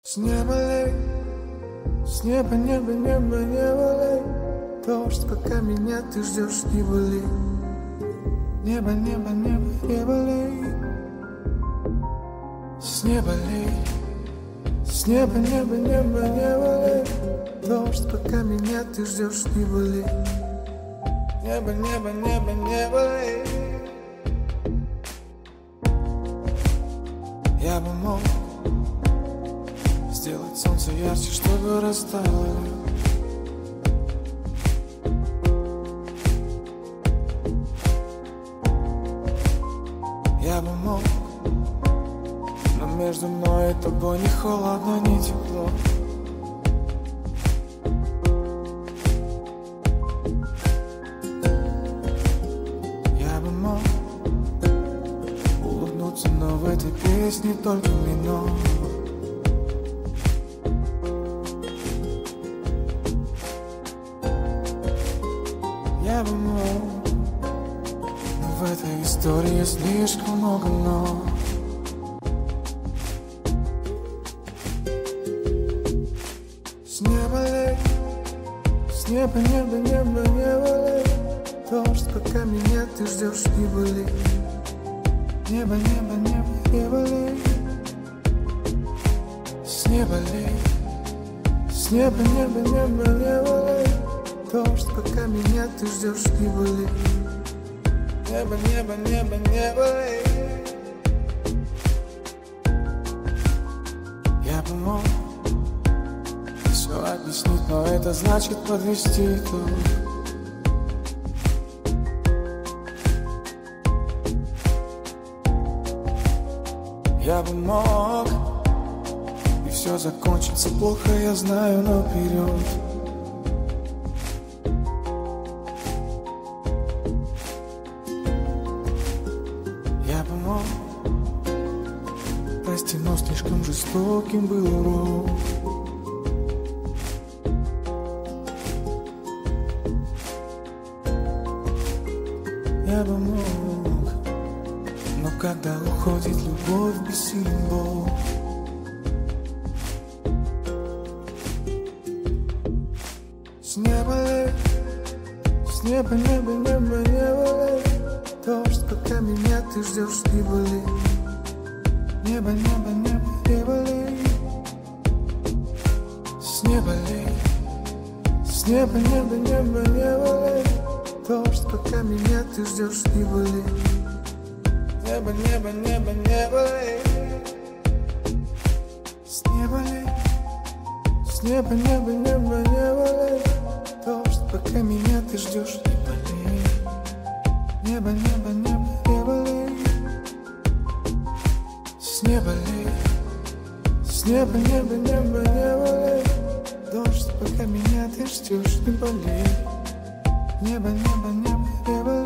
С неба лей, с неба, небо, небо, небо лей. Дождь, пока меня ты ждешь, не болей. Небо, небо, небо, небо лей. С неба лей, с неба, небо, небо, небо лей. Дождь, пока меня ты ждешь, не болей. Небо, небо, небо, небо лей. Я бы мог сделать солнце ярче, чтобы растаяло лед. Я бы мог, но между мной и тобой ни холодно, ни тепло. Я бы мог улыбнуться, но в этой песне только минор. Я бы мог, но в этой истории слишком много «но». С неба лей, с неба, небо, небо, небо лей. Дождь, пока меня ты ждешь, не болей. Небо, небо, небо, небо лей. С неба лей, с неба, небо, небо, небо лей. Дождь, пока меня ты ждешь, не болей. Небо, небо, небо, небо лей. Я бы мог все объяснить, но это значит подвести тут. Я бы мог, и все закончится плохо, я знаю наперед. Я бы мог, прости, но слишком жестоким был урок. Я бы мог, но когда уходит любовь, бессилен Бог. С неба лей, с неба, небо, небо, небо лей. Дождь, пока меня ты ждешь, не болей. Небо, небо, небо, небо лей. С неба лей, с неба, небо, небо, небо лей. Дождь, пока меня ты ждешь, не болей. Небо, небо, небо, небо лей. С неба лей, с неба, небо, небо, небо лей. Дождь, пока меня ты ждешь, не болей. Небо, небо, небо, небо лей. С неба лей, с неба, небо, небо, небо лей. Дождь, пока меня ты ждешь, не болей. Небо, небо, небо, небо